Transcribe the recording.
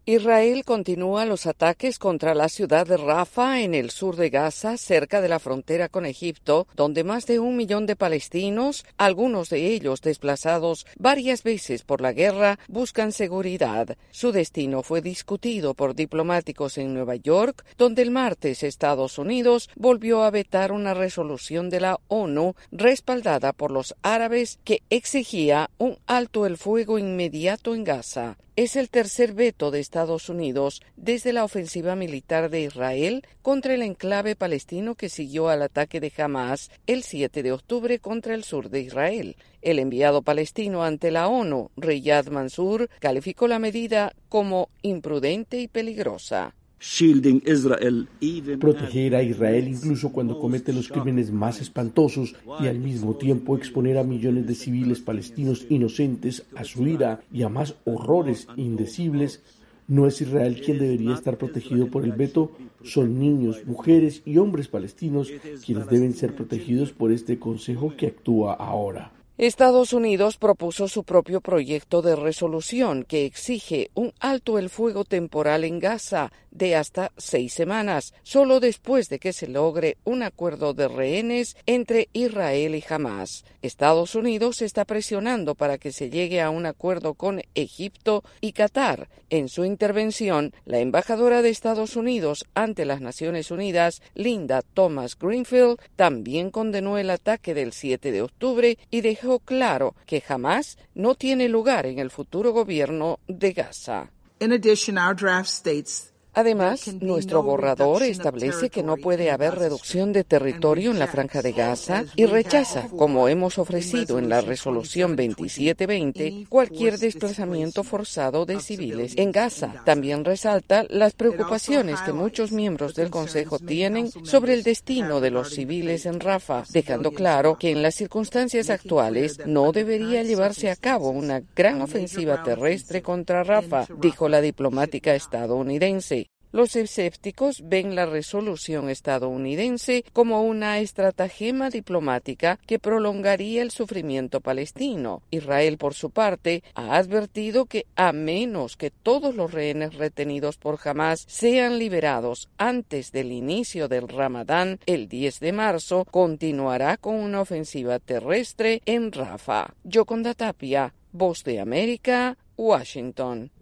Israel continúa los ataques contra la ciudad de Rafah en el sur de Gaza, cerca de la frontera con Egipto, donde más de 1 millón de palestinos, algunos de ellos desplazados varias veces por la guerra, buscan seguridad. Su destino fue discutido por diplomáticos en Nueva York, donde el martes Estados Unidos volvió a vetar una resolución de la ONU respaldada por los árabes que exigía un alto el fuego inmediato en Gaza. Es el tercer veto de Estados Unidos desde la ofensiva militar de Israel contra el enclave palestino que siguió al ataque de Hamás el 7 de octubre contra el sur de Israel. El enviado palestino ante la ONU, Riyad Mansour, calificó la medida como imprudente y peligrosa. Proteger a Israel incluso cuando comete los crímenes más espantosos y al mismo tiempo exponer a millones de civiles palestinos inocentes a su ira y a más horrores indecibles. No es Israel quien debería estar protegido por el veto, son niños, mujeres y hombres palestinos quienes deben ser protegidos por este Consejo que actúa ahora. Estados Unidos propuso su propio proyecto de resolución que exige un alto el fuego temporal en Gaza de hasta 6 semanas, solo después de que se logre un acuerdo de rehenes entre Israel y Hamás. Estados Unidos está presionando para que se llegue a un acuerdo con Egipto y Qatar. En su intervención, la embajadora de Estados Unidos ante las Naciones Unidas, Linda Thomas Greenfield, también condenó el ataque del 7 de octubre y dejó claro que Hamás no tiene lugar en el futuro gobierno de Gaza. Además, nuestro borrador establece que no puede haber reducción de territorio en la Franja de Gaza y rechaza, como hemos ofrecido en la resolución 2720, cualquier desplazamiento forzado de civiles en Gaza. También resalta las preocupaciones que muchos miembros del Consejo tienen sobre el destino de los civiles en Rafah, dejando claro que en las circunstancias actuales no debería llevarse a cabo una gran ofensiva terrestre contra Rafah, dijo la diplomática estadounidense. Los escépticos ven la resolución estadounidense como una estratagema diplomática que prolongaría el sufrimiento palestino. Israel, por su parte, ha advertido que a menos que todos los rehenes retenidos por Hamás sean liberados antes del inicio del Ramadán, el 10 de marzo, continuará con una ofensiva terrestre en Rafah. Yoconda Tapia, Voz de América, Washington.